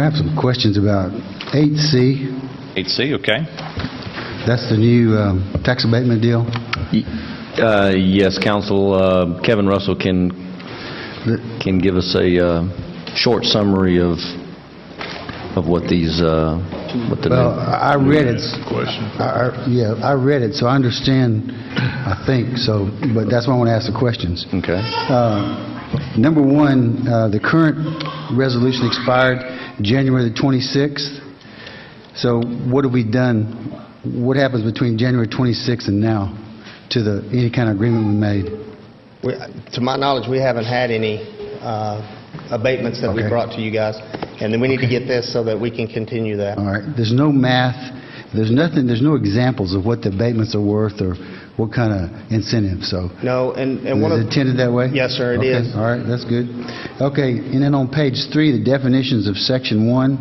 have some questions about 8C. 8C, okay. That's the new tax abatement deal. Yes, Council. Kevin Russell can give us a short summary of what these what the Well, I read it. Question. I read it, so I understand. I think so, but that's why I want to ask the questions. Okay. Number one, the current resolution expired January the 26th. So what have we done? What happens between January 26th and now to any kind of agreement we made? To my knowledge, we haven't had any abatements that we brought to you guys, and then we need to get this so that we can continue that. All right. There's no math. There's nothing. There's no examples of what the abatements are worth or what kind of incentive. So no, and one is it intended that way? Yes, sir. It is. All right. That's good. Okay. And then on page 3, the definitions of section 1.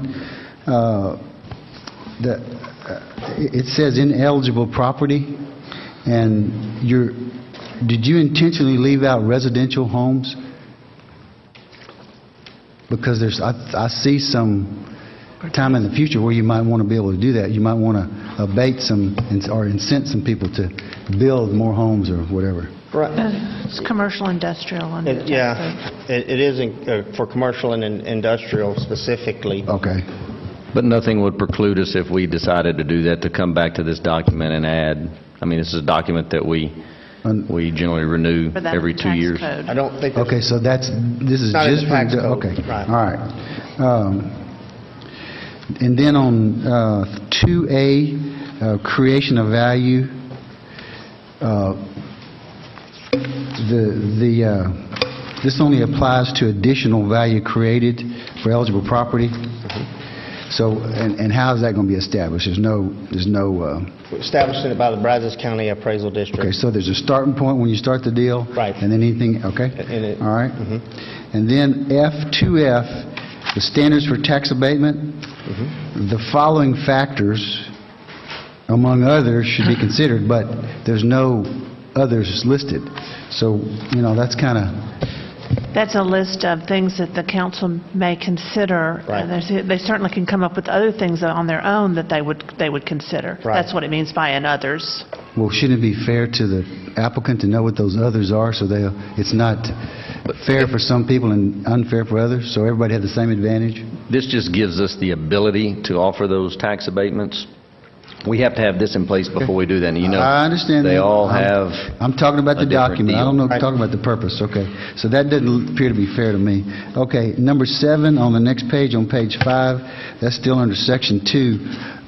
It says ineligible property, and did you intentionally leave out residential homes? Because I see some time in the future where you might want to be able to do that. You might want to abate some or incent some people to build more homes or whatever. Right. It's commercial industrial. It is for commercial and industrial specifically. Okay. But nothing would preclude us if we decided to do that to come back to this document and add. I mean, this is a document that we generally renew every 2 years. Code. I don't think. Okay, so this is not just in the tax code. Okay. Right. All right. And then on 2A, creation of value. This only applies to additional value created for eligible property. So, and how is that going to be established? There's no. Established it by the Brazos County Appraisal District. Okay, so there's a starting point when you start the deal, right? And then anything. Okay. All right. Mm-hmm. And then F2F, the standards for tax abatement. Mm-hmm. The following factors, among others, should be considered, but there's no others listed. So that's kind of. That's a list of things that the council may consider. Right. They certainly can come up with other things on their own that they would consider. Right. That's what it means by "and others." Well, shouldn't it be fair to the applicant to know what those others are, so it's not fair for some people and unfair for others, so everybody has the same advantage? This just gives us the ability to offer those tax abatements. We have to have this in place before we do that. And I understand they that. all have. I'm talking about the document. Deal. I don't know if you're talking about the purpose. Okay. So that doesn't appear to be fair to me. Okay. Number 7 on the next page, on page 5, that's still under section 2.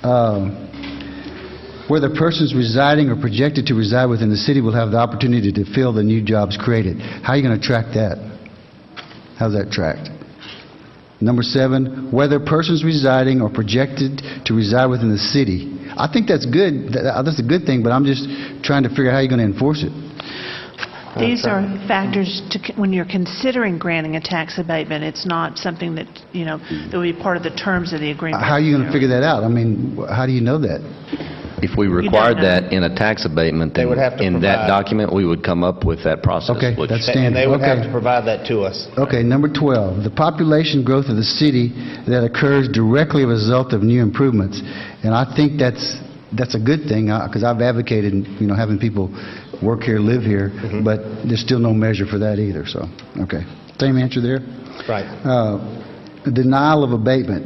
Whether persons residing or projected to reside within the city will have the opportunity to fill the new jobs created. How are you going to track that? How's that tracked? Number 7, whether persons residing or projected to reside within the city. I think that's good. That's a good thing, but I'm just trying to figure out how you're going to enforce it. These are factors when you're considering granting a tax abatement. It's not something that that will be part of the terms of the agreement. How are you going to figure that out? I mean, how do you know that? If we required that in a tax abatement, then in that document we would come up with that process. Okay, that's standard. And they would have to provide that to us. Okay, number 12, the population growth of the city that occurs directly as a result of new improvements. And I think that's a good thing, because I've advocated having people work here, live here, but there's still no measure for that either. So, okay. Same answer there? Right. Denial of abatement.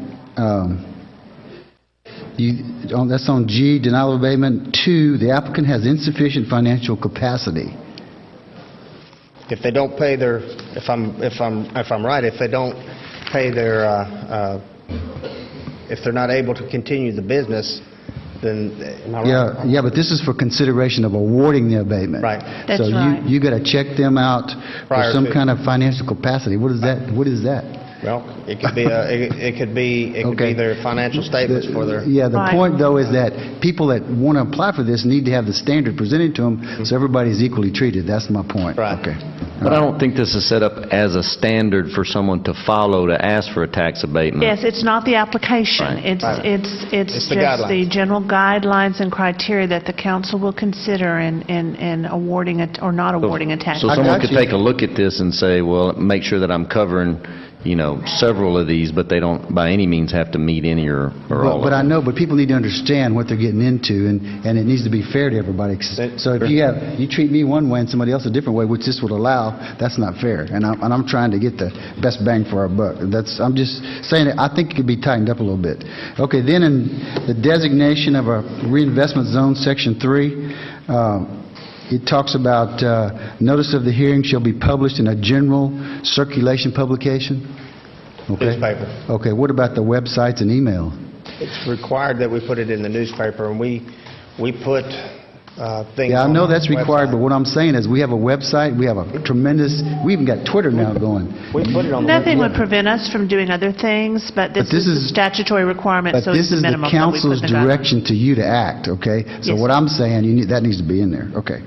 That's on G, denial of abatement. 2, the applicant has insufficient financial capacity. If they don't pay their, if I'm right, if they don't pay their, if they're not able to continue the business, then am I right? Yeah, but this is for consideration of awarding the abatement. Right. That's so right. you got to check them out for some kind of financial capacity. What is that? What is that? Well, it could be their financial statements for their. Yeah, the point though is that people that want to apply for this need to have the standard presented to them, so everybody's equally treated. That's my point. Right. Okay. But I don't think this is set up as a standard for someone to follow to ask for a tax abatement. Yes, it's not the application. Right. It's just the general guidelines and criteria that the council will consider in awarding it or not awarding a tax. So someone could take a look at this and say, well, make sure that I'm covering several of these, but they don't by any means have to meet any or all But of I them. know, but people need to understand what they're getting into, and it needs to be fair to everybody. So if you treat me one way and somebody else a different way, which this would allow, that's not fair. And I'm trying to get the best bang for our buck. I'm just saying that I think it could be tightened up a little bit. Okay, then in the designation of a reinvestment zone, Section 3, it talks about notice of the hearing shall be published in a general circulation publication. Okay. Newspaper. Okay, what about the websites and email? It's required that we put it in the newspaper, and we put things Yeah, I on know the that's required, website. but what I'm saying is we have a website, we have a tremendous, we even got Twitter now going. We put it on the Nothing website. would prevent us from doing other things, but this is a statutory requirement, But so this it's the is the minimum that we put council's in the guidelines. direction to you to act, okay? So Yes, what sir. I'm saying, that needs to be in there, okay.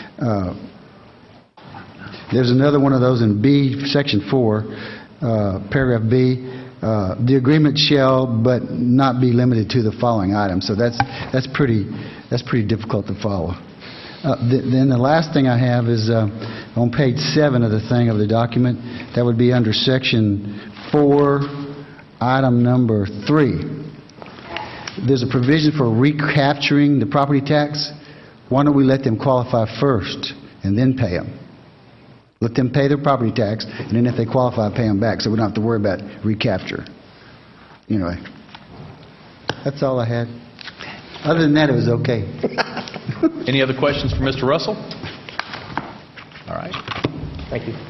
There's another one of those in B, Section 4, paragraph B. The agreement shall but not be limited to the following items. So that's pretty difficult to follow. Then the last thing I have is on page 7 of the thing of the document. That would be under Section 4, item number 3. There's a provision for recapturing the property tax. Why don't we let them qualify first and then pay them? Let them pay their property tax, and then if they qualify, pay them back, so we don't have to worry about recapture. Anyway, that's all I had. Other than that, it was okay. Any other questions for Mr. Russell? All right. Thank you.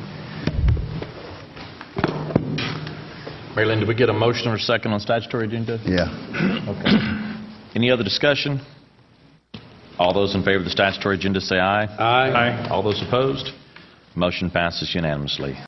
Mary Lynn, did we get a motion or a second on statutory agenda? Yeah. Okay. Any other discussion? All those in favor of the statutory agenda say aye. Aye. All those opposed? Motion passes unanimously.